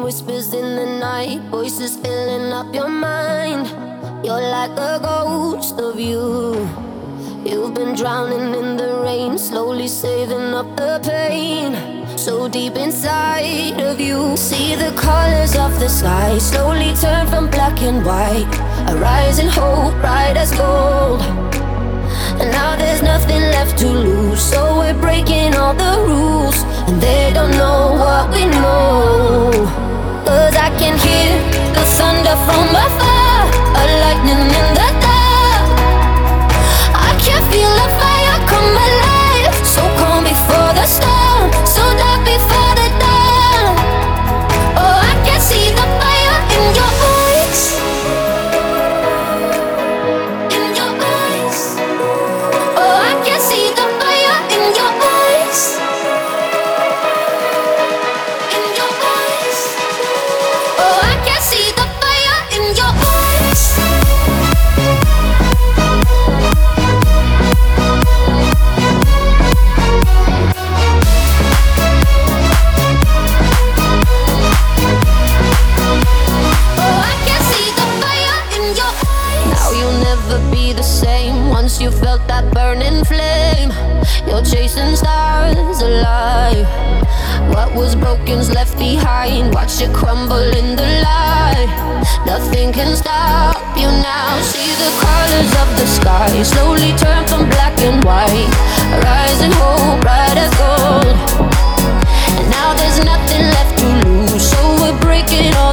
whispers in the night, voices filling up your mind. You're like a ghost of you. You've been drowning in the rain, slowly saving up the pain. So deep inside of you, see the colors of the sky slowly turn from black and white. A rising hope, bright as gold. And now there's nothing left to lose, so we're breaking all the rules. And they don't know what we know. Cause I can hear the thunder from afar, a lightning in the dark. I can feel the fire come alive, so calm before the storm, so dark before the dawn. Oh, I can see the fire in your eyes, in your eyes. Oh, I can see the fire in your eyes, in your eyes. Oh, I can see the fire in your eyes. Oh, I can see the fire in your eyes. Now you'll never be the same. Once you felt that burning flame, you're chasing stars alive. What was broken's left behind. Watch it crumble in the light. Nothing can stop you now. See the colors of the sky slowly turn from black and white. Rising hope, bright as gold. And now there's nothing left to lose, so we're breaking all